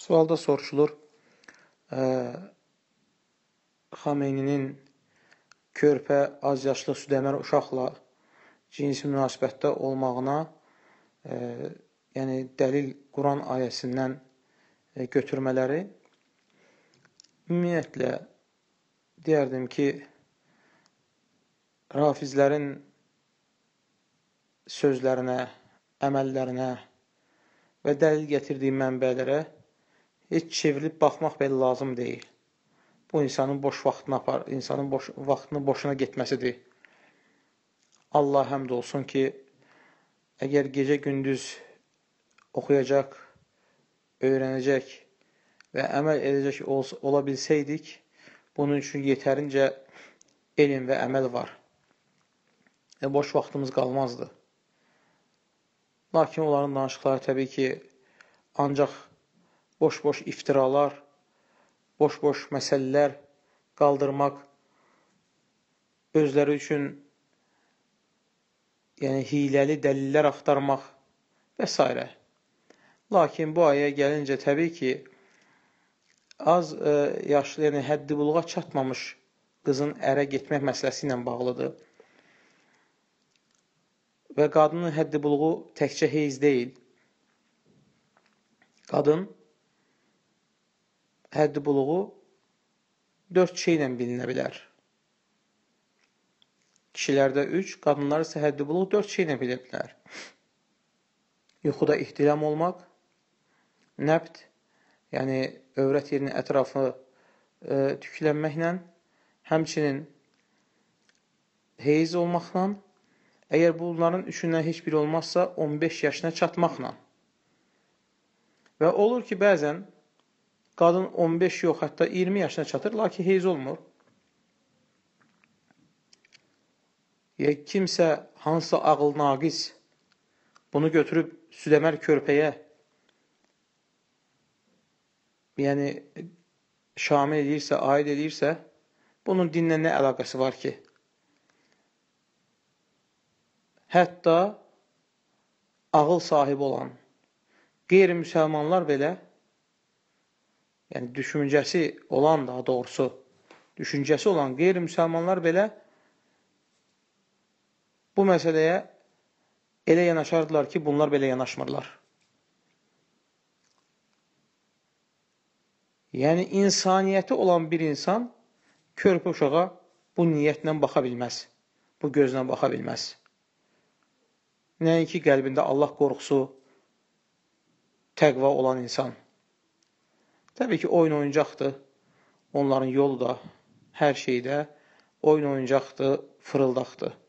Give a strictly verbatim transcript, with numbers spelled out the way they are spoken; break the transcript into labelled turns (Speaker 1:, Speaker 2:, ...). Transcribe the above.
Speaker 1: Sualda soruşulur, ə, Xameyninin körpə, az yaşlı südəmər uşaqla cinsi münasibətdə olmağına ə, yəni dəlil Quran ayəsindən ə, götürmələri. Ümumiyyətlə, deyərdim ki, rafizlərin sözlərinə, əməllərinə və dəlil gətirdiyi mənbələrə heç çevrilib baxmaq belə lazım deyil. Bu, insanın boş vaxtını apar, insanın boş, vaxtını boşuna getməsidir. Allah həmd olsun ki, əgər gecə-gündüz oxuyacaq, öyrənəcək və əməl edəcək ol, ola bilsəydik, bunun üçün yetərincə elm və əməl var. E, boş vaxtımız qalmazdı. Lakin onların danışıqları təbii ki, ancaq boş-boş iftiralar, boş-boş məsələlər qaldırmaq, özləri üçün yəni hiləli dəlillər axtarmaq və s. Lakin bu ayəyə gəlincə təbii ki, az ə, yaşlı, yəni həddi buluğa çatmamış qızın ərə getmək məsələsi ilə bağlıdır. Və qadının həddi buluğu təkcə heyz deyil. Qadın həddi buluğu dörd şeylə bilinə bilər. Kişilərdə üç, qadınlar isə həddi buluğu dörd şeylə bilə bilər. Yuxuda ihtilam olmaq, nəbd, yəni övrət yerinin ətrafı e, tüklənməklə, həmçinin heyz olmaqla, əgər bunların üçündən heç biri olmazsa, on beş yaşına çatmaqla. Və olur ki, bəzən qadın on beş yox, hətta iyirmi yaşına çatır, lakin heyz olmur. Ya kimsə, hansısa ağıl naqis bunu götürüb südəmər körpəyə, yəni şamil edirsə, aid edirsə, bunun dinlə nə əlaqəsi var ki? Hətta ağıl sahibi olan qeyri-müsəlmanlar belə, yəni düşüncəsi olan, daha doğrusu, düşüncəsi olan qeyri-müsəlmanlar belə bu məsələyə elə yanaşardılar ki, bunlar belə yanaşmırlar. Yəni, insaniyyəti olan bir insan körpə uşağa bu niyyətlə baxa bilməz, bu gözlə baxa bilməz. Nəinki qəlbində Allah qorxusu, təqva olan insan. Təbii ki, oyun oyuncaqdır, onların yolu da, hər şeydə oyun oyuncaqdır, fırıldaqdır.